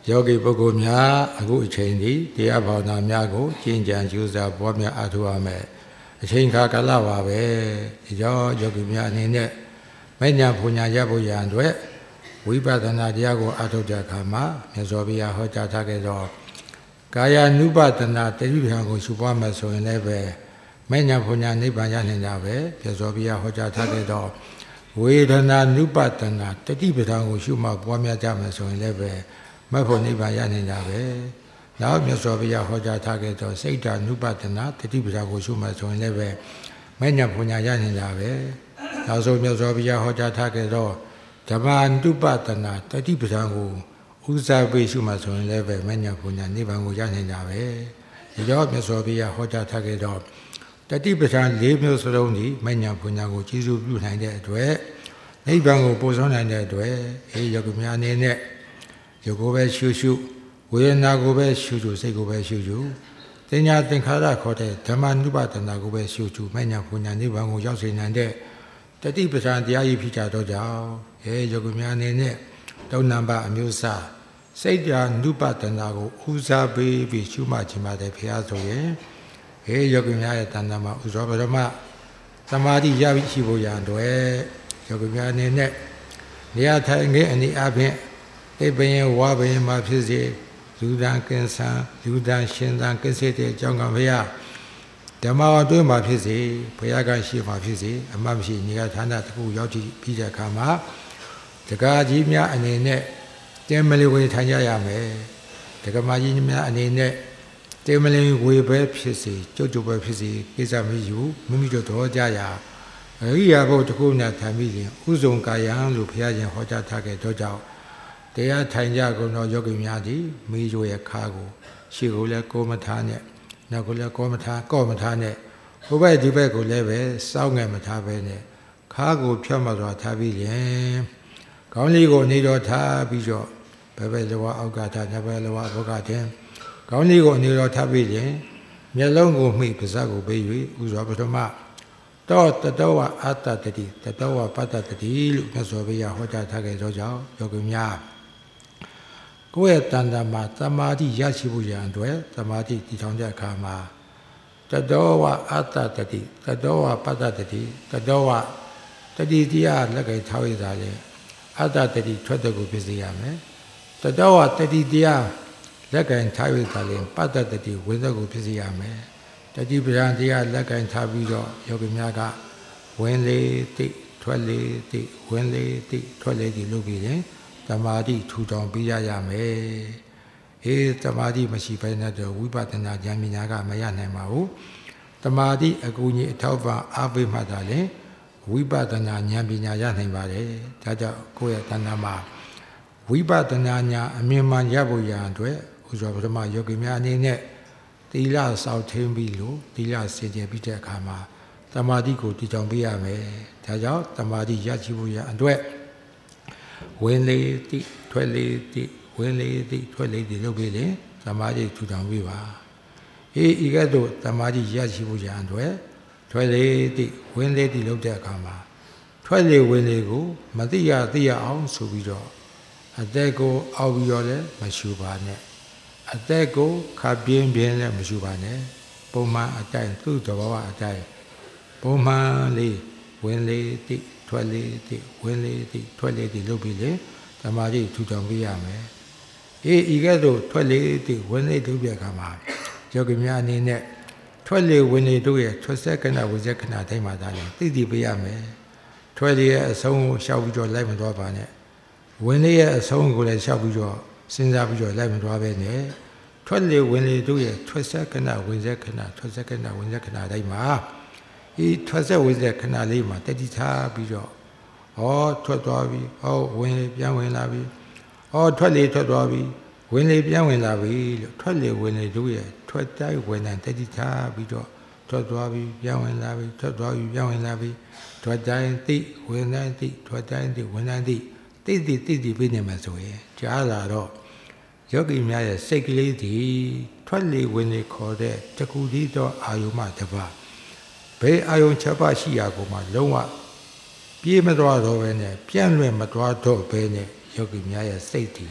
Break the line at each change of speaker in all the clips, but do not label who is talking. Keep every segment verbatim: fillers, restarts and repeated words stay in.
ယောဂီပုဂ္ဂိုလ်များအခုအချိန်ဒီတရားဘာဝနာများကိုကျင့်ကြံကြိုးစားပွားများအားထုတ်ရမယ်အချိန်ခါကာလပါပဲဒီကြောင့်ယောဂီများအနေနဲ့မဉ္ဇဉ်ပူညာရဖို့ရန်အတွက်ဝိပဿနာတရားကိုအားထုတ်တဲ့အခါမှာမြတ်စွာဘုရားဟောကြားထားခဲ့သောကာယ ानु ပဒနာတတိပဌာန်ကိုရှုပွားမယ်ဆိုရင်လည်းပဲမဉ္ဇဉ်ပူညာနိဗ္ဗာန်ရနိုင်ကြပဲမြတ်စွာဘုရားဟောကြားထားခဲ့သောဝေဒနာ ानु ပဒနာတတိပဌာန်ကိုရှုမှပွားများကြမယ်ဆိုရင်လည်းပဲမဖို့နိဗ္ဗာန်ရနိုင်ကြပဲနောက်မြတ်စွာဘုရားဟောကြားထားခဲ့သောစိတ်ဓာ ानु ပဒနာတတိပဌာန်ကိုရှုမှဆိုရင်လည်းပဲမဉ္ဇဉ်ပူညာရနိုင်ကြပဲနောက်ဆုံးမြတ်စွာဘုရားဟောကြားထားခဲ့သောဓမ္မ ानु ပဒနာတတိပဌာန်ကိုဥစားပေးရှုမှဆိုရင်လည်းပဲမဉ္ဇဉ်ပူညာနိဗ္ဗာန်ကိုရနိုင်ကြပဲဒီတော့မြတ်စွာဘုရားဟောကြားထားခဲ့သောတတိပဌာန်၄မျိုးစလုံးဒီမဉ္ဇဉ်ပူညာကိုကျေစုပြုနိုင်တဲ့အတွက်နိဗ္ဗာန်ကိုပို့ဆောင်နိုင်တဲ့အတွက်အေးယောဂီများအနေနဲ့ရုပ်ကိုပဲရှုရှုဝေဒနာကိုပဲရှုရှုစိတ်ကိုပဲရှုရှုတင်ညာသင်္ခါရခေါ်တဲ့ဓမ္မ ानु ပဒနာကိုပဲရှုရှုမဉ္ဇဉ်ပူညာနိဗ္ဗာန်ကိုရောက်စေနိုင်တဲ့တတိပဌာန်တရားကြီးဖြစ်ကြတော့ကြောင့်အေးယောဂီများအနေနဲ့တုံးနံပါတ်အမျိုးအစားစိတ်ဓာ ानु ပဒနာကိုဦးစားပေးပြီးရှုမှခြင်းပါတယ်ဖျားဆိုရင်အေးယောဂီများရဲ့တဏ္ဍာမှာဥသောပရမသမာဓိရရှိဖို့ရန်အတွက်ယောဂီများအနေနဲ့နေရာထိုင်ငယ်အနေအချင်းအိပယဝါဘယမှာဖြစ်စေလူတန်ကင်းဆန်လူတန်ရှင်တန်ကင်းစေတဲ့အကြောင်းကဘုရားဓမ္မဝတွင်းမှာဖြစ်စေဘုရားကရှိမှာဖြစ်စေအမှတ်မရှိနေရာဌာနတစ်ခုရောက်ကြည့်ပြီးတဲ့အခါမှာတက္ကရာကြီးများအနေနဲ့တဲမလီဝေထိုင်ကြရမယ်တက္ကမကြီးများအနေနဲ့တဲမလီဝေပဲဖြစ်စေကြုတ်ကြုတ်ပဲဖြစ်စေကိစ္စမယူမိမိတို့တော်ကြရအရိယာဘုတ်တစ်ခုနဲ့ထိုင်ပြီးရင်ဥဇုံကာယံလို့ဘုရားရှင်ဟောကြားထားခဲ့တော့ကြောင့်တရားထိုင်ကြကုန်သောယောဂီများသည်မိချိုရဲ့ခါကိုရှေ့ကိုလည်းကိုမထားနဲ့နောက်ကိုလည်းကိုမထားကော့မထားနဲ့ဟိုဘက်ဒီဘက်ကိုလည်းပဲစောင်းငယ်မထားပဲနဲ့ခါကိုဖြတ်မှစွာထားပြီးရင်ခေါင်းလေးကိုနေတော်ထားပြီးတော့ဘယ်ဘက်လောအောက်ကထားနှစ်ဘက်လောဘုကတဲ့ခေါင်းလေးကိုနေတော်ထားပြီးရင်မျက်လုံးကိုမှီပါးစပ်ကိုပေး၍ဥစွာပထမတော့တတောဝအတ္တတတိတတောဝပတ္တတတိလို့မြတ်စွာဘုရားဟောကြားထားခဲ့သောကြောင့်ယောဂီများကိုယ့်ရဲ့တဏ္ဍာမှာသမာဓိရရှိဖို့ရန်အတွက်သမာဓိတည်ထောင်တဲ့အခါမှာတတောဝအတ္တတတိတတောဝပတ္တတတိတတောဝတတိတရားလက်ကင်ထားရတာလေအတ္တတတိထွက်တဲ့ကိုဖြစ်စေရမယ်တတောဝတတိတရားလက်ကင်ထားရတာလေပတ္တတတိဝိသက်ကိုဖြစ်စေရမယ်တတိပဒံတရားလက်ကင်ထားပြီးတော့ယောဂီများကဝင်လေတိထွက်လေတိဝင်လေတိထွက်လေတိလုပ်ပြီးရင်သမာဓိထူထောင်ပြီးရရမယ်အေးသမာဓိမရှိဘဲနဲ့တော့ဝိပဿနာဉာဏ်ပညာကမရနိုင်ပါဘူးသမာဓိအကူအညီအထောက်ပံ့အားပေးမှသာလေဝိပဿနာဉာဏ်ပညာရနိုင်ပါတယ်ဒါကြောင့်ကိုယ့်ရဲ့တဏ္ဍာမှာဝိပဿနာဉာဏ်အမြင်မှန်ရဖို့ရန်အတွက်ဥစွာပထမယောဂီများအနေနဲ့သီလစောင့်ထိန်ပြီးလို့သီလစင်ကြယ်ပြီးတဲ့အခါမှာသမာဓိကိုတည်ထောင်ပေးရမယ်ဒါကြောင့်သမာဓိရရှိဖို့ရန်အတွက်ဝင်လေတိထွက်လေတိဝင်လေတိထွက်လေတိလုပ်ပြီးရင်သမာဓိထူထောင်ပြီးပါအေးဤကဲ့သို့သမာဓိရရှိဖို့ရန်အတွက်ထွက်လေတိဝင်လေတိလုပ်တဲ့အခါမှာထွက်လေဝင်လေကိုမသိရသိရအောင်ဆိုပြီးတော့အသက်ကိုအောက်ပြီးတော့လည်းမရှူပါနဲ့အသက်ကိုခပ်ပြင်းပြင်းလည်းမရှူပါနဲ့ပုံမှန်အတိုင်းသူ့သဘောအတိုင်းပုံမှန်လေးဝင်လေတိထွက်လေတိဝင်လေတိထွက်လေတိလုပ်ပြီးလေသမာဓိထူထောင်ပေးရမယ်အေးဤကဲ့သို့ထွက်လေတိဝင်လေတို့ပြခါမှာယောဂီများအနေနဲ့ထွက်လေဝင်လေတို့ရဲ့ထွက်ဆက်ကဏဝိဇက်ကဏတိုင်းမှာဒါလည်းသိသိပေးရမယ်ထွက်လေရဲ့အဆုံးကိုရှောက်ပြီးတော့လိုက်မသွားပါနဲ့ဝင်လေရဲ့အဆုံးကိုလည်းရှောက်ပြီးတော့စဉ်းစားပြီးတော့လိုက်မသွားပဲနဲ့ထွက်လေဝင်လေတို့ရဲ့ထွက်ဆက်ကဏဝိဇက်ကဏထွက်ဆက်ကဏဝိဇက်ကဏတိုင်းမှာဒီထွက်ဆက်ဝိဇ္ဇခဏလေးမှာတတိထားပြီးတော့ဟောထွက်သွားပြီဟောဝင်လေပြန်ဝင်လာပြီဟောထွက်လေထွက်သွားပြီဝင်လေပြန်ဝင်လာပြီလို့ထွက်လေဝင်လေတို့ရဲ့ထွက်တိုင်းဝင်တိုင်းတတိထားပြီးတော့ထွက်သွားပြီပြန်ဝင်လာပြီထွက်သွားပြီပြန်ဝင်လာပြီထွက်တိုင်းသိဝင်တိုင်းသိထွက်တိုင်းသိဝင်တိုင်းသိသိသိသိသိပြီးနေမှာဆိုရင်ကြားလာတော့ယောဂီများရဲ့စိတ်ကလေးဒီထွက်လေဝင်လေခေါ်တဲ့တခုတည်းသောအာယုမှတပါဘယ်အာယုချက်ပါရှိရာကိုမှလုံးဝပြေးမသွားတော့ဘဲနဲ့ပြန့်လွင့်မသွားတော့ဘဲနဲ့ယောဂီများရဲ့စိတ်ဒီ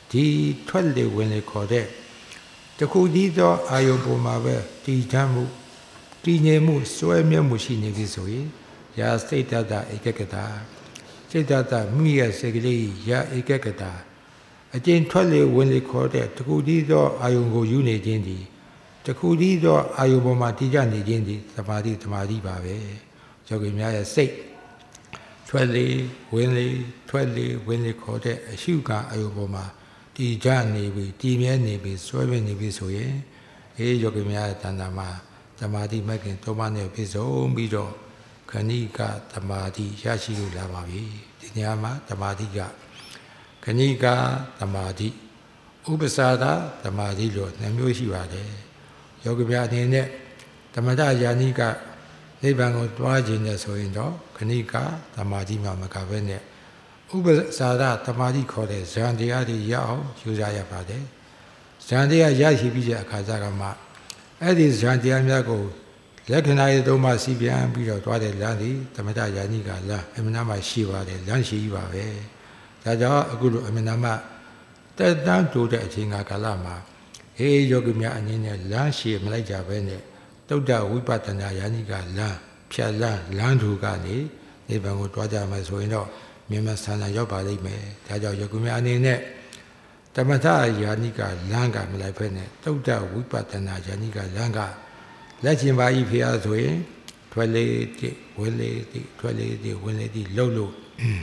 ဒီထွက်လေဝင်လေခေါ်တဲ့တခုတည်းသောအာယုံပေါ်မှာပဲတည်ချမ်းမှုတည်ငြိမ်မှုစွဲမြဲမှုရှိနေပြီဆိုရင်ယာစိတ်တတဧကကတာစိတ်တတမိရဲ့စေကလေးယာဧကကတာအကျဉ်ထွက်လေဝင်လေခေါ်တဲ့တခုတည်းသောအာယုံကိုယူနေခြင်းဒီတခုတည်းသောအာယုံပေါ်မှာတည်ကြနေခြင်းဒီသမာဓိသမာဓိပါပဲယောဂီများရဲ့စိတ်ထွက်လေဝင်လေထွက်လေဝင်လေခေါ်တဲ့အရှုကအယုံပေါ်မှာတည်ကြနေပြီတည်မြဲနေပြီစွဲမြဲနေပြီဆိုရင်အေးယောဂီများရဲ့တဏ္ဍာမှာသမာဓိမဂ်ခင်သုံးပါးနဲ့ပြည့်စုံပြီးတော့ခဏိကသမာဓိရရှိလို့လာပါပြီဒီနေရာမှာသမာဓိကခဏိကသမာဓိဥပ္ပစာဒသမာဓိလို့နှစ်မျိုးရှိပါတယ်ယောဂီများအနေနဲ့သမထယာနိကနိဗ္ဗာန်ကိုတွားခြင်းနဲ့ဆိုရင်တော့ခဏိကသမာဓိမှာမကဘဲနဲ့ဥပ္ပစာဒသမာဓိခေါ်တဲ့ဇန်တရားတွေရအောင်ယူစားရပါတယ်ဇန်တရားရရှိပြီးတဲ့အခါကျကမှအဲ့ဒီဇန်တရားများကိုလက္ခဏာရေးသုံးပါးစီပြန်ပြီးတော့တွားတဲ့လမ်းဒီသမထယာနိကလမ်းအမှန်တမ်းရှိပါတယ်လမ်းရှိပါပဲဒါကြောင့်အခုလိုအမှန်တမ်းတက်တန်းတိုးတဲ့အချိန်ကာလမှာဟေးယောဂီများအနေနဲ့လမ်းရှိမလိုက်ကြဘဲနဲ့တုဒ္ဒဝိပဿနာယာနိကလမ်းဖြတ်လမ်းလမ်းထူကနေနိဗ္ဗာန်ကိုတွားကြမယ်ဆိုရင်တော့မြတ်မဆန္ဒရောက်ပါလိမ့်မယ်ဒါကြောင့်ယောဂီများအနေနဲ့သမထယာနိကလမ်းကမလိုက်ဖဲနဲ့တုဒ္ဒဝိပဿနာယာနိကလမ်းကလက်ကျင်ပါဤဖေရဆိုရင်ထွက်လေတိဝင်လေတိထွက်လေတိဝင်လေတိလှုပ်လို့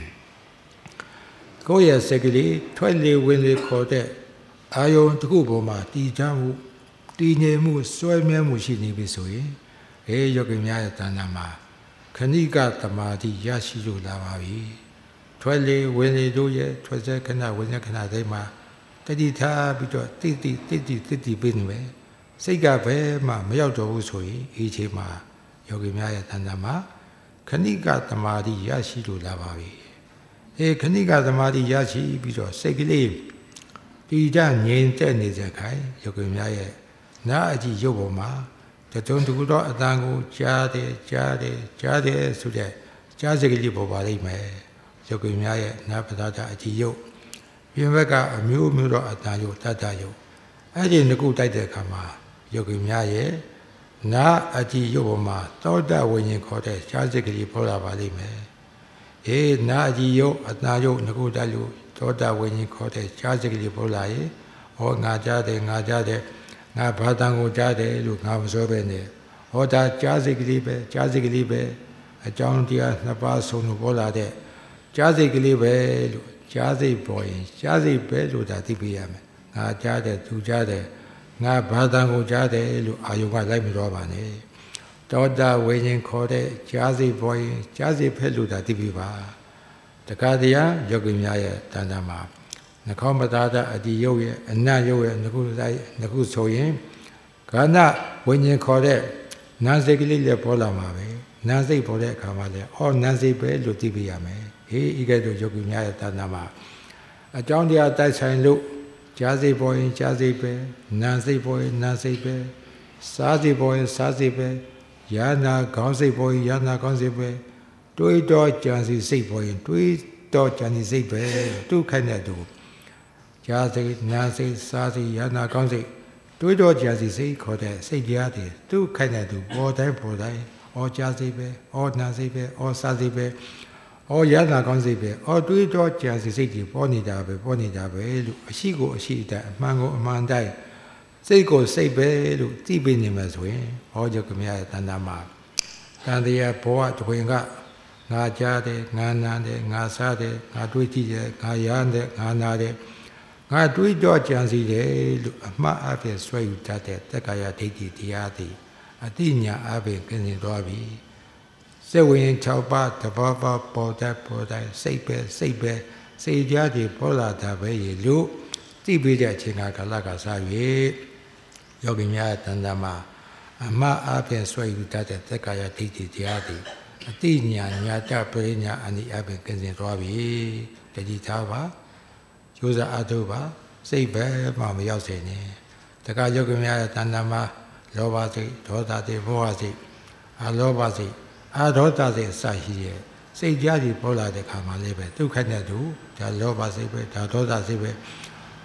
ကိုယ့်ရဲ့စက်ကလေးထွက်လေဝင်လေခေါ်တဲ့အာယုံတစ်ခုပေါ်မှာတည်ချမ်းမှုတည်ငြိမ်မှုစွဲမြဲမှုရှိနေပြီဆိုရင်ဟေးယောဂီများရဲ့တဏ္ဍာမှာခဏိကသမာဓိရရှိလို့လာပါပြီထွက်လေဝင်လေတို့ရဲ့ထွက်စေခဏဝင်စေခဏတိုင်းမှာတတိထားပြီးတော့တိတိတိတိတိတိပြနေမယ်စိတ်ကဘယ်မှမရောက်တော့ဘူးဆိုရင်အေးချေမှာယောဂီများရဲ့တဏ္ဍာမှာခဏိကသမာဓိရရှိလို့လာပါပြီအေးခဏိကသမာဓိရရှိပြီးတော့စိတ်ကလေးဒီကြငြိမ်သက်နေတဲ့ခိုင်ယောဂီများရဲ့နာအကြည့်ရုပ်ပေါ်မှာတတုံတကူတော့အတန်ကိုကြားတယ်ကြားတယ်ကြားတယ်ဆိုတဲ့ကြားစိတ်ကလေးပေါ်ပါလိမ့်မယ်ယောဂီများရဲ့နာပဒါတအကြည့်ရုပ်ပြင်ဘက်ကအမျိုးမျိုးတော့အတန်ရုပ်တတရုပ်အဲ့ဒီနှစ်ခုတိုက်တဲ့အခါမှာယောဂီများရဲ့နာအကြည့်ရုပ်ပေါ်မှာသောတဝိညာဉ်ခေါ်တဲ့ကြားစိတ်ကလေးပေါ်လာပါလိမ့်မယ်အေးနာအကြည့်ရုပ်အတန်ရုပ်နှစ်ခုတိုက်လို့သောတဝိညာဉ်ခေါ်တဲ့ကြားစိတ်ကလေးပေါ်လာရင်ဟောငါကြားတယ်ငါကြားတယ်ငါဘာတန်ကိုကြားတယ်လို့ငါမပြောပဲနဲ့ဟောဒါကြားစိတ်ကလေးပဲကြားစိတ်ကလေးပဲအကြောင်းတရားနှစ်ပါးဆုံးလို့ပေါ်လာတဲ့ကြားစိတ်ကလေးပဲလို့ကြားစိတ်ပေါ်ရင်ကြားစိတ်ပဲလို့ဒါသိပြရမယ်ငါကြားတယ်သူကြားတယ်ငါဘာတန်ကိုကြားတယ်လို့အာယုံကလိုက်မတော်ပါနဲ့တောတာဝိညာဉ်ခေါ်တဲ့ကြားစိတ်ပေါ်ရင်ကြားစိတ်ဖက်လို့ဒါသိပြပါတခါတည်းယောဂီများရဲ့တဏ္ဍာမှာနှခေါင်းပဒါဒအတိယုတ်ရဲ့အနတ်ယုတ်ရဲ့ငခုတိုင်းငခုဆိုရင်ခန္ဓာဝိညာဉ်ခေါ်တဲ့နာစိတ်ကလေးလည်းပေါ်လာမှာပဲနာစိတ်ပေါ်တဲ့အခါမှာလည်းအော်နာစိတ်ပဲလို့သိပြရမယ်ဟေးဤကဲ့သို့ယောဂီများရဲ့တဏ္ဍာမှာအကြောင်းတရားတိုက်ဆိုင်လို့ကြားစိတ်ပေါ်ရင်ကြားစိတ်ပဲနာစိတ်ပေါ်ရင်နာစိတ်ပဲစားစိတ်ပေါ်ရင်စားစိတ်ပဲယာနာခေါင်းစိတ်ပေါ်ရင်ယာနာခေါင်းစိတ်ပဲတွေးတော့ကြံစီစိတ်ပေါ်ရင်တွေးတော့ကြံစီစိတ်ပဲသူခိုက်တဲ့သူကြားစိတ်နာစိတ်စားစိတ်ယာနာခေါင်းစိတ်တွေးတော့ကြံစီစိတ်ခေါ်တဲ့စိတ်တရားတွေသူခိုက်တဲ့သူပေါ်တိုင်းပေါ်တိုင်းဩကြားစိတ်ပဲဩနာစိတ်ပဲဩစားစိတ်ပဲဩယာနာခေါင်းစိတ်ပဲဩတွေးတော့ကြံစီစိတ်တွေပေါ်နေတာပဲပေါ်နေတာပဲလို့အရှိကိုအရှိတဲ့အမှန်ကိုအမှန်တိုင်းစိတ်ကိုစိတ်ပဲလို့သိပြနေမှာဆိုရင်ဟောကြောင့်ခမရတဲ့တဏ္ဍာမှာတန်တရားဘဝတွင်ကငါကြားတယ်ငါနာတယ်ငါစားတယ်ငါတွေးကြည့်တယ်ငါရမ်းတယ်ငါနာတယ်ငါတွေးတော့ကြံစီတယ်လို့အမှားအဖြစ်ဆွဲယူတတ်တဲ့တက္ကရာဒိဋ္ဌိတရားသည်အတိညာအဖြစ်ကျင်းသွားပြီစိတ်ဝိညာဉ်၆ပါးတဘာဘာပေါ်တတ်ပေါ်တိုင်းစိတ်ပဲစိတ်ပဲစိတ်ကြားတွေပေါ်လာတာပဲရေလို့သိပြီးတဲ့အချိန်ကာလကစား၍ယောဂီများတန်တမှာအမှားအဖြစ်ဆွဲယူတတ်တဲ့တက္ကရာဒိဋ္ဌိတရားသည်အတိညာညာတပရိညာအနိအဘင်ကင်းစင်သွားပြီတတိထားပါကျိုးစားအထုပါစိတ်ပဲမှမရောက်စေနဲ့တခါယောဂီများရဲ့တဏ္ဍာမှာလောဘစိတ်ဒေါသစိတ်မောဟစိတ်အလောဘစိတ်အဒေါသစိတ်အစရှိရဲ့စိတ်ကြားကြီးပေါ်လာတဲ့ခါမှလည်းပဲဒုက္ခနဲ့တူဒါလောဘစိတ်ပဲဒါဒေါသစိတ်ပဲဩ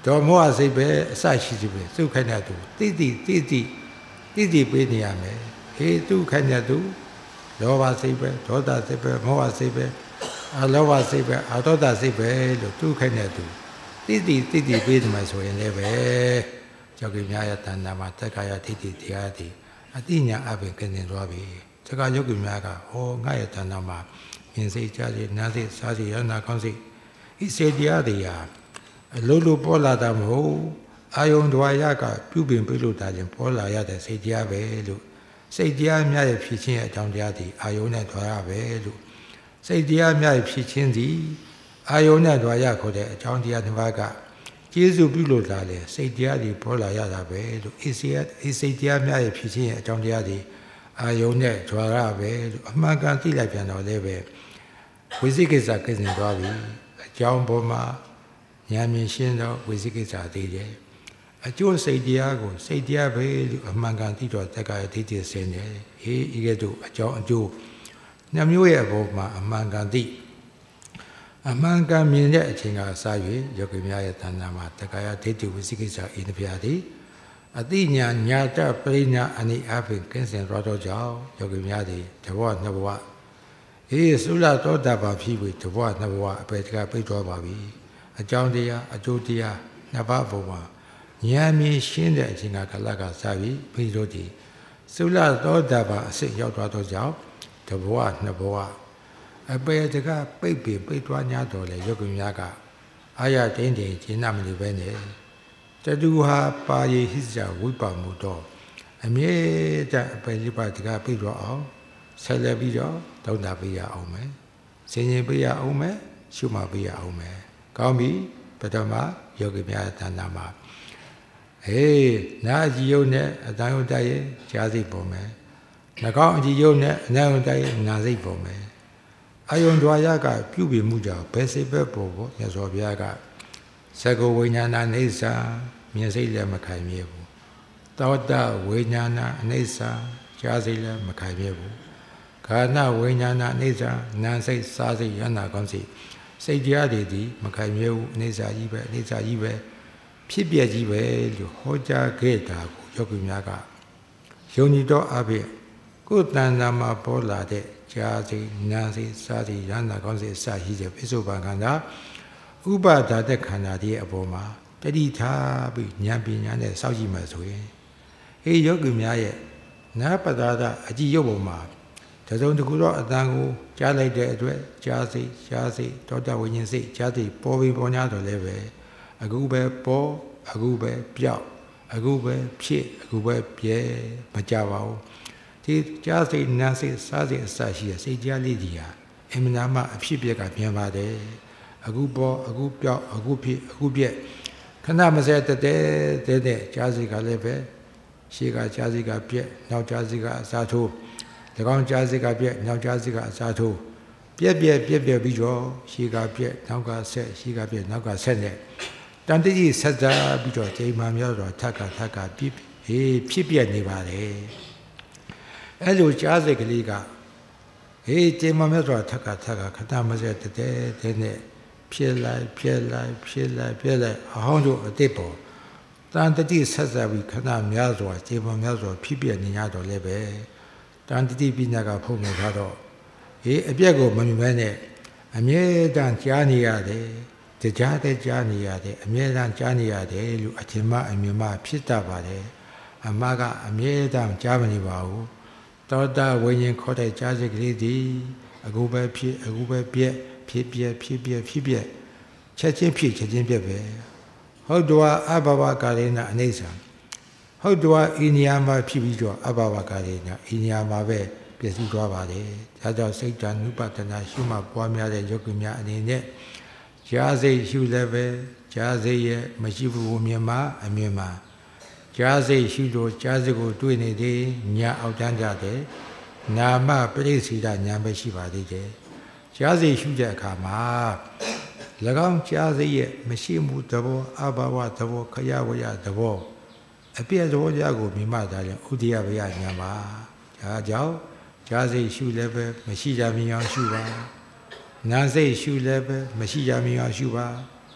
ဒေါ်မောဟစိတ်ပဲအစရှိစီပဲသူခိုင်းတဲ့သူတိတိတိတိတိတိပေးနေရမယ်ဟေးသူခိုင်းတဲ့သူလောဘစိတ်ပဲဒေါသစိတ်ပဲမောဟစိတ်ပဲအလောဘစိတ်ပဲအဒေါသစိတ်ပဲလို့သူခိုင်းတဲ့သူတိတိတိတိပေးတယ်မယ်ဆိုရင်လည်းပဲယောဂီများရဲ့တဏ္ဍာမှာတက္ကရာတိတိတရားတိအတိညာအပင်ကနေသွားပြီတက္ကယောဂီများကဟောငါရဲ့တဏ္ဍာမှာမြင်စိတ်ကြားစိတ်နားစိတ်စားစိတ်ရနာကောင်းစိတ်ဤစေတရားတွေဟာအလုံးလုံးပေါ်လာတာမဟုတ်အာယုံဒွါရကပြုပင်ပြုလို့တာချင်းပေါ်လာရတဲ့စိတ်တရားပဲလို့စိတ်တရားများရဲ့ဖြစ်ခြင်းရဲ့အကြောင်းတရားဒီအာယုံနဲ့ဒွါရပဲလို့စိတ်တရားများရဲ့ဖြစ်ခြင်းဒီအာယုံနဲ့ဒွါရခေါ်တဲ့အကြောင်းတရားတစ်ပါးကကျေစုပြုလို့တာလေစိတ်တရားဒီပေါ်လာရတာပဲလို့ဤစိတ်ဤစိတ်တရားများရဲ့ဖြစ်ခြင်းရဲ့အကြောင်းတရားဒီအာယုံနဲ့ဒွါရပဲလို့အမှန်ကန်သိလိုက်ပြန်တော့လည်းပဲဝိသိကိစ္စကိစ္စသွားပြီအကြောင်းပေါ်မှာဉာဏ်မြင်ရှင်းတော့ဝိသိကိစ္စသိတယ်အကျိုးစိတ်တရားကိုစိတ်တရားပဲလို့အမှန်ကန်သိတော့တက္ကရာဒိဋ္ဌိဆင်းတယ်ဟေးဤကဲ့သို့အကြောင်းအကျိုးနှမျိုးရဲ့အပေါ်မှာအမှန်ကန်သိအမှန်ကန်မြင်တဲ့အချိန်ကစ၍ယောဂီများရဲ့တဏ္ဍာမှာတက္ကရာဒိဋ္ဌိဝိသိကိစ္စဤတစ်ပြားသည်အတိညာညာတပရိညာအနိအဖိကင်းစင်တော်တော့ကြောင့်ယောဂီများသည်တဘောနှစ်ဘဝအေးသုလသောတာပန်ဖြစ်ပြီးတဘောနှစ်ဘဝအပေတကပြိတ်သွားပါပြီအကြောင်းတရားအကျိုးတရားနှစ်ပါးဘုံမှာဉာဏ်မြင်ရှင်းတဲ့အချိန်ကကလကစပြီးဘိတို့ဒီသုလသောတာပန်အစစ်ရောက်သွားတော့ကြောင့်တဘဝနှစ်ဘဝအပေတကပိတ်ပြီးပိတ်သွား냐တော်လေယောဂီများကအာရတင်းတင်းရှင်းနာမလို့ပဲနဲ့တတူဟာပါရီဟိစဝိပါမှုတော့အမြဲတမ်းအပေလေးပါတကပိတ်တော့အောင်ဆက်လက်ပြီးတော့တောင်းတာပေးရအောင်မယ်စင်ရင်ပေးရအောင်မယ်ရှုမှပေးရအောင်မယ်ကောင်းပြီပထမယောဂီများတဏ္ဍာမှာဟေးနာအကြည်ယုံနဲ့အတန်ယုံတိုက်ရင်ကြားစိတ်ပေါ်မယ်နှာခေါင်းအကြည်ယုံနဲ့အနံယုံတိုက်ရင်နာစိတ်ပေါ်မယ်အယုံဒွါရကပြုပြီးမှုကြောင့်ဘယ်စိတ်ပဲပေါ်ပေါ်မြတ်စွာဘုရားကသက္ကဝိညာဏအိဋ္ဌာမြင်စိတ်လည်းမခိုင်မြဲဘူးသောတဝိညာဏအိဋ္ဌာကြားစိတ်လည်းမခိုင်မြဲဘူးခန္ဓာဝိညာဏအိဋ္ဌာနာစိတ်စားစိတ်ယန္နာကောင်းစိတ်စိတ်တရားတွေဒီမခိုင်မြဲဘူးအိဋ္ဌာကြီးပဲအိဋ္ဌာကြီးပဲဖြစ်ပြကြီးပဲလို့ဟောကြားခဲ့တာကိုယောဂီများကယုံကြည်တော့အဖြစ်ကိုယ်တဏ္ဍာမှာပေါ်လာတဲ့ကြားစိတ်နာစိတ်စားစိတ်ယန္နာကောင်းစိတ်အစရှိတဲ့ပိဿုပန်ခန္ဓာဥပါဒါတဲ့ခန္ဓာတွေအပေါ်မှာတတိထားပြီးဉာဏ်ပညာနဲ့စောင့်ကြည့်မှဆိုရင်ဟေးယောဂီများရဲ့နာပဒါဒအကြည့်ရုပ်ပေါ်မှာတစုံတစ်ခုတော့အတန်ကိုကြားလိုက်တဲ့အတွက်ကြားစိတ်ကြားစိတ်တောတဝိညာဉ်စိတ်ကြားစိတ်ပေါ်ပြီးပေါ်냐တော့လည်းပဲအခုပဲပေါ်အခုပဲပြောက်အခုပဲဖြစ်အခုပဲပြဲမကြပါဘူးဒီကြားစိတ်နာစိတ်စားစိတ်အစရှိတဲ့စိတ်ကြားလေးကြီးဟာအမှန်တမ်းအဖြစ်ပြက်ကပြန်ပါတယ်အခုပေါ်အခုပြောက်အခုဖြစ်အခုပြက်ခဏမစဲတဲ့တဲ့တဲ့ကြားစိတ်ကလည်းပဲရှေ့ကကြားစိတ်ကပြက်နောက်ကြားစိတ်ကအစားထိုး၎င်းကြားစိတ်ကပြက်နောက်ကြားစိတ်ကအစားထိုးပြက်ပြက်ပြက်ပြက်ပြီးတော့ရှေ့ကပြက်နောက်ကဆက်ရှေ့ကပြက်နောက်ကဆက်နဲ့တန်တိကြီးဆက်စားပြီးတော့ချိန်မှများတော့ထက်ကထက်ကပြစ်ဟေးဖြစ်ပြက်နေပါလေအဲ့လိုကြားစိတ်ကလေးကဟေးချိန်မှများတော့ထက်ကထက်ကခဏမစဲတဲ့တဲ့နဲ့ဖြစ်လိုက်ဖြစ်လိုက်ဖြစ်လိုက်ဖြစ်လိုက်အဟောင်းတို့အတိတ်ပေါ်တန်တိဆက်စားပြီးခဏများစွာချိန်မှများစွာဖြစ်ပြက်နေရတော့လည်းပဲတန်တိပညာကဖုံးနေတော့ဟေးအပြက်ကိုမမြင်မဲနဲ့အမြဲတမ်းကြားနေရတယ်ကြားတဲ့ကြားနေရတယ်အမြဲတမ်းကြားနေရတယ်လို့အထင်မှအမြင်မှဖြစ်တတ်ပါတယ်အမှားကအမြဲတမ်းကြားမနေပါဘူးသောတာဝိညာဉ်ခေါ်တဲ့ကြားစိတ်ကလေးဒီအခုပဲဖြစ်အခုပဲပြက်ဖြစ်ပြက်ဖြစ်ပြက်ဖြစ်ပြက်ချက်ချင်းဖြစ်ချက်ချင်းပြက်ပဲဟုတ်တော်အဘဘကာရေနအိဋ္ဌာဟုတ်တော်ဤနေရာမှာဖြစ်ပြီးတော့အဘဘကာရေနဤနေရာမှာပဲပြည့်စုံသွားပါတယ်ဒါကြောင့်စိတ်ဓာတ်နုပတနာရှုမှတ်ပွားများတဲ့ယောဂီများအနေနဲ့ကြားစိတ်ရှုလည်းပဲကြားစိတ်ရဲ့မရှိဘူးမြင်မှအမြင်မှကြားစိတ်ရှုလို့ကြားစိတ်ကိုတွေ့နေသေးညာအောက်တန်းကြတယ်နာမပရိစ္ဆေဒညာပဲရှိပါသေးတယ်ကြားစိတ်ရှုတဲ့အခါမှာ၎င်းကြားစိတ်ရဲ့မရှိမှုသဘောအဘဝသဘောခရဝရသဘောအပြည့်သဘောကြားကိုမြင်မှသာရင်ဥဒိယဘယညာပါဒါကြောင့်ကြားစိတ်ရှုလည်းပဲမရှိကြမြင်အောင်ရှုပါနာစိတ်ရှုလည်းပဲမရှိကြမြင်အောင်ရှုပါ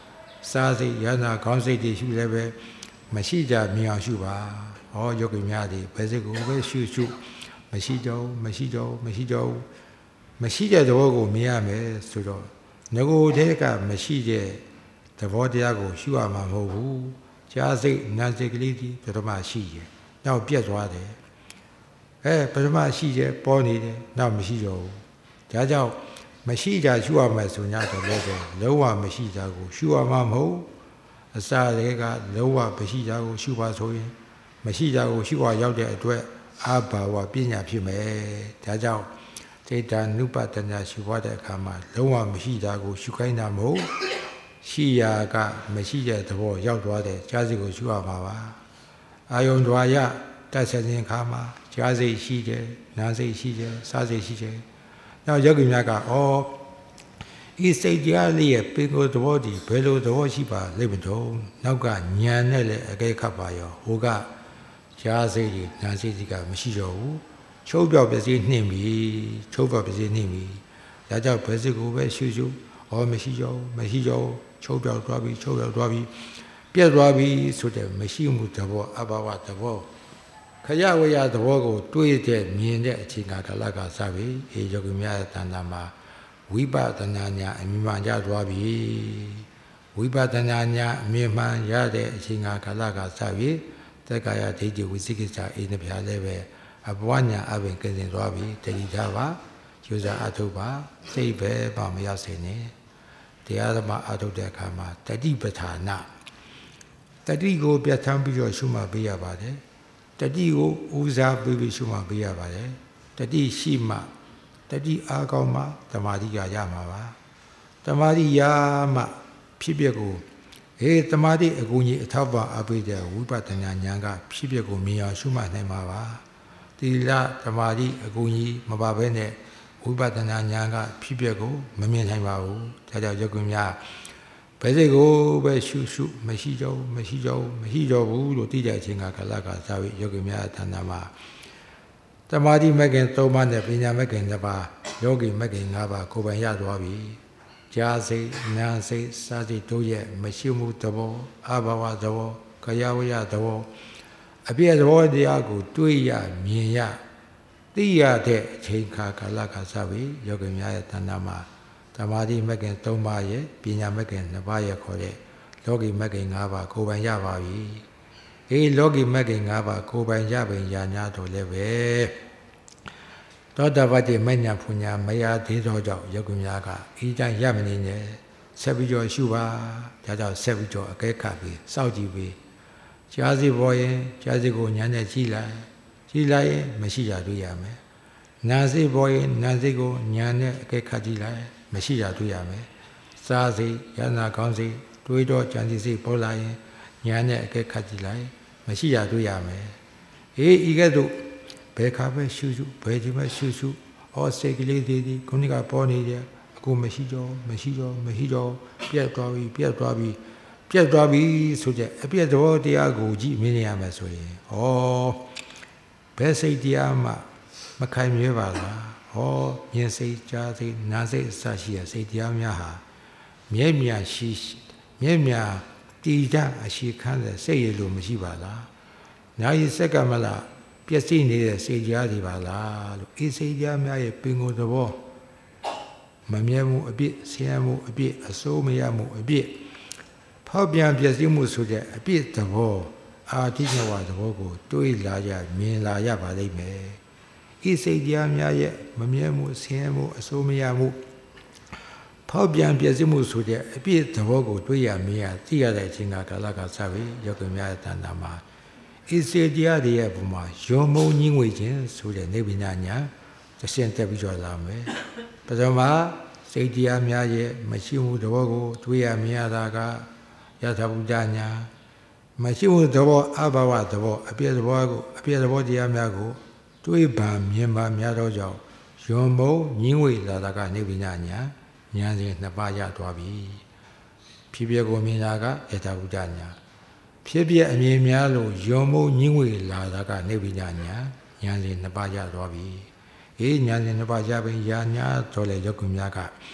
စားစိတ်ယန္နာခေါင်းစိတ်တွေရှုလည်းပဲမရှိကြမြင်အောင်ရှုပါဟောယောဂီများတွေဘယ်စိတ်ကိုပဲရှုရှုမရှိကြဘူးမရှိကြဘူးမရှိကြဘူးမရှိတဲ့သဘောကိုမြင်ရမယ်ဆိုတော့ငကိုယ်တည်းကမရှိတဲ့သဘောတရားကိုရှုရမှာမဟုတ်ဘူးကြားစိတ်နာစိတ်ကလေးဒီပထမရှိတယ်နောက်ပြတ်သွားတယ်အဲပထမရှိတယ်ပေါ်နေတယ်နောက်မရှိတော့ဘူးဒါကြောင့်မရှိကြရှုရမယ်ဆိုညာတော့လည်းပဲလုံးဝမရှိတာကိုရှုရမှာမဟုတ်အစာတွေကလုံးဝမရှိတာကိုရှုပါဆိုရင်မရှိတာကိုရှုရရောက်တဲ့အတွက်အာဘာဝပညာဖြစ်မယ်ဒါကြောင့်စေတ ानु ပတနာရှုရတဲ့အခါမှာလုံးဝမရှိတာကိုရှုခိုင်းတာမဟုတ်ရှိရာကမရှိတဲ့သဘောရောက်သွားတဲ့ကြားစိတ်ကိုရှုရမှာပါအာယုံဓဝါယတက်ဆက်ခြင်းခါမှာကြားစိတ်ရှိတယ်နားစိတ်ရှိတယ်စားစိတ်ရှိတယ်နောက်ယောဂီများကဩဤစိတ်တရားလေးရဲ့ပင်ကိုယ်သဘောတည်ဘယ်လိုသဘောရှိပါလိမ့်မတော့နောက်ကညံနဲ့လည်းအကဲခတ်ပါရောဟိုကကြားစိတ်တွေနားစိတ်တွေကမရှိတော့ဘူးချုပ်ပြောက်ပစ္စည်းနှိမ့်ပြီချုပ်ပြောက်ပစ္စည်းနှိမ့်ပြီဒါကြောင့်ဘယ်စိတ်ကိုပဲရှုရှုဩမရှိတော့ဘူးမရှိတော့ဘူးချုပ်ပြောက်သွားပြီချုပ်ပြောက်သွားပြီပြတ်သွားပြီဆိုတဲ့မရှိမှုသဘောအဘဝသဘောခရဝရသဘောကိုတွေးတဲ့မြင်တဲ့အချိန်ကာလကစပြီအေယောဂီများရဲ့တဏ္ဍာမှာဝိပဿနာညာအမြင်မှန်ကြသွားပြီဝိပဿနာညာအမြင်မှန်ရတဲ့အချိန်ကာလကစပြီတက္ကာယဒိဋ္ဌိဝိသိကိစ္စအိန္ဒြာလည်းပဲအဘဝညာအပင်ကင်းစင်သွားပြီတတိထားပါကျိုးစားအထုတ်ပါစိတ်ပဲပါမရောက်စေနဲ့တရားဓမ္မအထုတ်တဲ့အခါမှာတတိပဋ္ဌာနာတတိကိုပြတ်ထမ်းပြီးတော့ရှုမှတ်ပေးရပါတယ်တတိကိုဦးစားပေးပြီးရှုမှတ်ပေးရပါတယ်တတိရှိမှတတိအားကောင်းမှသမာဓိကရမှာပါသမာဓိရမှဖြစ်ပျက်ကိုအေးသမာဓိအကူကြီးအထောက်ပံ့အပေးတဲ့ဝိပဿနာဉာဏ်ကဖြစ်ပျက်ကိုမြင်အောင်ရှုမှတ်နိုင်မှာပါသီလသမာဓိအကူကြီးမပါဘဲနဲ့ဝိပဿနာဉာဏ်ကဖြစ်ပျက်ကိုမမြင်နိုင်ပါဘူးဒါကြောင့်ယောဂီများဘယ်စိတ်ကိုပဲရှုရှုမရှိကြဘူးမရှိကြဘူးမရှိကြဘူးလို့သိတဲ့အချိန်ကကာလကသာပြီးယောဂီများဌာနမှာသမာဓိမဂ်ခင်သုံးပါးနဲ့ပညာမဂ်ခင်တစ်ပါးယောဂီမဂ်ခင်၅ပါးကိုယ်ပိုင်ရသွားပြီကြားစိတ်နားစိတ်စားစိတ်တို့ရဲ့မရှိမှုသဘောအဘဝသဘောခရဝရသဘောအပြည့်သဘောတရားကိုတွေးရမြင်ရသိရတဲ့အချိန်ခါကာလကစပြီးယောဂီများရဲ့ဌာနမှာသမာဓိမဂ်ခင်၃ပါးရဲ့ပညာမဂ်ခင်၂ပါးရဲ့ခေါ်တဲ့လောကီမဂ်ခင်၅ပါးကိုယ်ပိုင်ရပါပြီအေးလောကီမဂ်ခင်၅ပါးကိုယ်ပိုင်ရပင်ညာညာတော်လည်းပဲသောတာပတ္တိမဉ္ဇဉ်ဖူညာမရသေးသောကြောင့်ယောဂီများကဤတိုင်းရမနေနဲ့ဆက်ပြီးတော့ရှုပါဒါကြောင့်ဆက်ပြီးတော့အကဲခတ်ပြီးစောင့်ကြည့်ပြီးကြားစီပေါ်ရင်ကြားစီကိုညာနဲ့ကြည့်လိုက်ကြည့်လိုက်ရင်မရှိတာတွေ့ရမယ်နာစီပေါ်ရင်နာစီကိုညာနဲ့အကဲခတ်ကြည့်လိုက်မရှိတာတွေ့ရမယ်စားစိယန္နာကောင်းစိတွေးတော့ကြံစီစိပေါ်လာရင်ညာနဲ့အကဲခတ်ကြည့်လိုက်မရှိတာတွေ့ရမယ်အေးဤကဲ့သို့ဘယ်ခါပဲရှုရှုဘယ်ဒီမဲ့ရှုရှုဩစိတ်ကလေးသေးသေးခုနကပေါ်နေတယ်အခုမရှိတော့မရှိတော့မရှိတော့ပြတ်သွားပြီပြတ်သွားပြီပြတ်သွားပြီဆိုတဲ့အပြည့်သဘောတရားကိုကြည့်မြင်ရမယ်ဆိုရင်ဩဘယ်စိတ်တရားမှမခိုင်မြဲပါလားဟောမြင်စိတ်ကြားစိတ်နားစိတ်အစရှိတဲ့စိတ်တရားများဟာမြဲမြံရှိမြဲမြံတည်တတ်အရှိခန်းတဲ့စိတ်ရလို့မရှိပါလားညာရီစက်ကမလားပျက်စီးနေတဲ့စိတ်ကြားတွေပါလားလို့အေးစိတ်ကြားများရဲ့ပင်ကိုယ်သဘောမမြဲမှုအပြစ်ဆင်းရဲမှုအပြစ်အစိုးမရမှုအပြစ်ဖောက်ပြန်ပျက်စီးမှုဆိုတဲ့အပြစ်သဘောအာတိညဝသဘောကိုတွေးလာကြမြင်လာရပါလိမ့်မယ်ဤစိတ်တရားများရဲ့မမြဲမှုဆင်းရဲမှုအစိုးမရမှုဖောက်ပြန်ပျက်စီးမှုဆိုတဲ့အပြစ်သဘောကိုတွေးရမြင်ရသိရတဲ့အချိန်ကကာလကစပြီးယောဂီများရဲ့တဏ္ဍာမှာဤစေတရားတွေရဲ့ပုံမှာယောမုံကြီးငွေခြင်းဆိုတဲ့နိဗ္ဗာန်ညာသရှင်းတက်ပြီးကြလာမယ်ပထမစိတ်တရားများရဲ့မရှိမှုသဘောကိုတွေးရမြင်ရတာကယထာဘုဒ္ဓညာမရှိမှုသဘောအဘဝသဘောအပြည့်သဘောကိုအပြည့်သဘောတရားများကိုတွေးပါမြင်ပါများသောကြောင့်ယောမုံကြီးငွေလာတာကနိဗ္ဗာန်ညာဉာဏ်စဉ်နှစ်ပါးရသွားပြီဖြစ်ပျက်ကိုမြင်တာကယထာဘုဒ္ဓညာဖြစ်ပျက်အမြင်များလို့ယောမုံကြီးငွေလာတာကနိဗ္ဗာန်ညာဉာဏ်စဉ်နှစ်ပါးရသွားပြီအေးဉာဏ်စဉ်နှစ်ပါးရပင်ညာညာတော်လေယောဂီများကဝ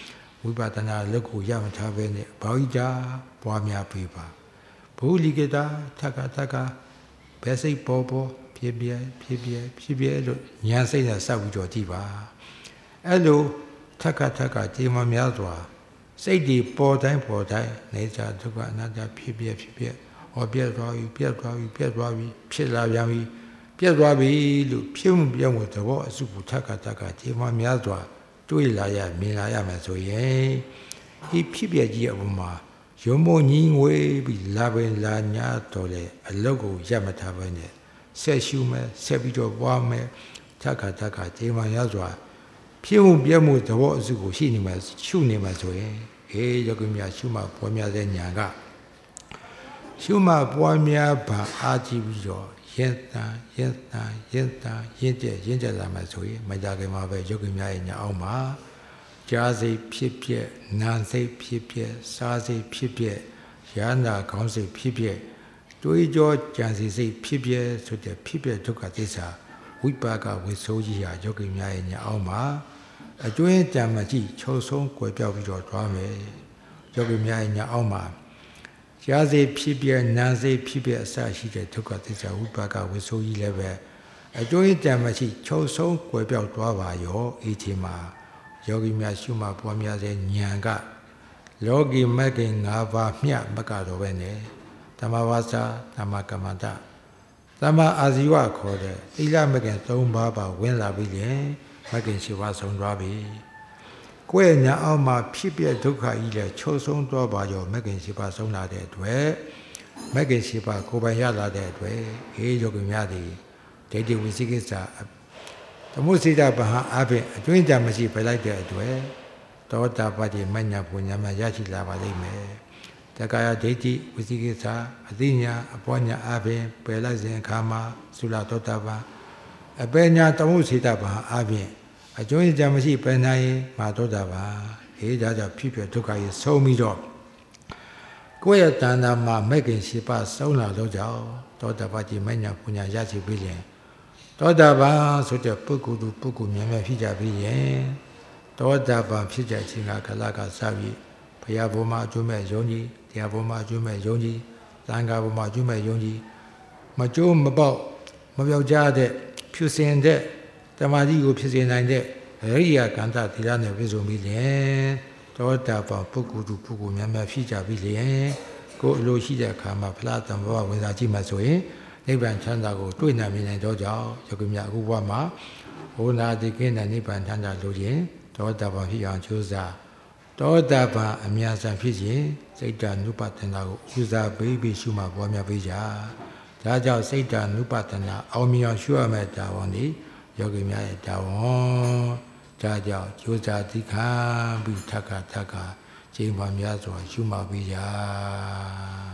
ဝိပဿနာလက်ကိုရမထားပဲနဲ့ဘာဝိတာပွားများပေးပါဘုလိကေတာထက်ကထက်ကဘယ်စိတ်ပေါ်ပေါ်ဖြစ်ပြဖြစ်ပြဖြစ်ပြလို့ညာစိတ်နဲ့စောက်ပြီးတော့ကြည့်ပါအဲ့လိုထက်ကထက်ကကြေမများစွာစိတ်ဒီပေါ်တိုင်းပေါ်တိုင်းနေကြဒုက္ခအနတ္တဖြစ်ပြဖြစ်ပြဟောပြတ်သွားပြီပြတ်သွားပြီပြတ်သွားပြီဖြစ်လာပြန်ပြီပြတ်သွားပြီလို့ဖြစ်မှုပြောင်းမှုသဘောအစုကိုထက်ကထက်ကကြေမများစွာတွေးလာရမြင်လာရမယ်ဆိုရင်ဒီဖြစ်ပြကြီးအပေါ်မှာရုံမညီငွေပြီးလာပင်လာညာတော့လေအလုတ်ကိုရပ်မထားပဲနဲ့ဆက်ရှုမယ်ဆက်ပြီးတော့ပွားမယ်ထက်ကထက်ကကြေမများစွာဖြစ်မှုပြမှုသဘောအစုကိုရှိနေမှာရှုနေမှာဆိုရင်အေးယောဂီများရှုမှပွားများတဲ့ညာကရှုမှပွားများပါအားကြည့်ပြီးတော့ယဉ်တန်ယဉ်တန်ယဉ်တန်ယဉ်ကျက်ယဉ်ကျက်လာမှာဆိုရင်မကြခင်မှာပဲယောဂီများရဲ့ညာအောင်မှာကြားစိတ်ဖြစ်ပြက်နာစိတ်ဖြစ်ပြက်စားစိတ်ဖြစ်ပြက်ယာနာခေါင်းစိတ်ဖြစ်ပြက်တွေးကြောကြံစီစိတ်ဖြစ်ပြက်ဆိုတဲ့ဖြစ်ပြက်ဒုက္ခသစ္စာဝိပါကဝိဆိုးကြီးဟာယောဂီများရဲ့ညာအောင်မှာအကျွင်းတံမကြည့်ချုပ်ဆုံးကွယ်ပြောက်ပြီးတော့တွားမယ်ယောဂီများရဲ့ညာအောင်မှာကြားစိတ်ဖြစ်ပြနာစိတ်ဖြစ်ပြအစရှိတဲ့ဒုက္ခသစ္စာဝိပါကဝိဆိုးကြီးလည်းပဲအကျွင်းတံမရှိချုပ်ဆုံးကွယ်ပြောက်တွားပါရောအချိန်မှာယောဂီများရှုမှပွားများတဲ့ဉာဏ်ကလောကီမဂ္ဂင်၅ပါးမျှမကတော့ပဲနဲ့သမ္မာဝါစာသမ္မာကမ္မန္တသမ္မာအာဇီဝခေါ်တဲ့သီလမဂ္ဂင်၃ပါးပါဝင်လာပြီလေမဂ္ဂင်၈ပါးဆုံးသွားပြီကိုယ့်ညာအောက်မှာဖြစ်ပြဒုက္ခကြီးလဲချုပ်ဆုံးသွားပါရောမဂ္ဂင်၈ပါးဆုံးလာတဲ့အတွက်မဂ္ဂင်၈ပါးကိုယ်ပိုင်ရလာတဲ့အတွက်အေးယောဂီများသည်ဒိဋ္ဌိဝိသိကိစ္စသမုစိတပဟအပြင်အကျွင်းကြမရှိပြလိုက်တဲ့အတွက်သောတာပတ္တိမညာပူညာမရရှိလာပါလိမ့်မယ်တက္ကရာဒိဋ္ဌိဝိသိကိစ္စအသိညာအပွားညာအပြင်ပယ်လိုက်စဉ်အခါမှာသုလသောတာပန်အပေညာသမုစိတပဟအပြင်အကျွင်းကြမရှိပယ်နိုင်မှာသောတာပန်အေးဒါကြောင့်ဖြစ်ပြဒုက္ခကြီးဆုံးပြီးတော့ကိုယ့်ရဲ့တဏ္ဍာမှာမဂ္ဂင်၈ပါးဆုံးလာတော့ကြောင့်သောတာပတ္တိမညာပူညာရရှိပြီးရင်သောတာပန်ဆိုတဲ့ပုဂ္ဂိုလ်သူပုဂ္ဂိုလ်များများဖြစ်ကြပြီးရင်သောတာပန်ဖြစ်ကြခြင်းကခလကစပြီးဘုရားဘုံမှာအကျိုးမဲ့ယုံကြည်တရားဘုံမှာအကျိုးမဲ့ယုံကြည်သံဃာဘုံမှာအကျိုးမဲ့ယုံကြည်မကျိုးမပေါက်မပြောက်ကြတဲ့ဖြူစင်တဲ့တမာတိကိုဖြစ်စေနိုင်တဲ့အရိယာကန္တသီလနဲ့ပြည့်စုံပြီးလျင်သောတာပန်ပုဂ္ဂိုလ်သူပုဂ္ဂိုလ်များများဖြစ်ကြပြီးလျင်ကိုယ်အလိုရှိတဲ့အခါမှာဖလားတံဘဝဝင်စားကြည့်မှဆိုရင်နိဗ္ဗာန်ချမ်းသာကိုတွေ့နိုင်မြင်တော့ကြောင့်ယောဂီများအခုဘဝမှာဘုနာတိကိနဲ့နိဗ္ဗာန်ချမ်းသာလို့ခြင်းသောတာပန်ဖြစ်အောင်ကြိုးစားသောတာပန်အမြတ်ဆန်ဖြစ်ခြင်းစိတ်တ ानु ပတနာကိုဥစားပေးပြီးရှုမှပွားများပေးကြဒါကြောင့်စိတ်တ ानु ပတနာအောင်မြင်အောင်ရှုရမယ့်တာဝန်ဒီယောဂီများရဲ့တာဝန်ဒါကြောင့်ကြိုးစားသိခံပြီးထပ်ခါထပ်ခါချိန်မှများစွာရှုမှပေးကြ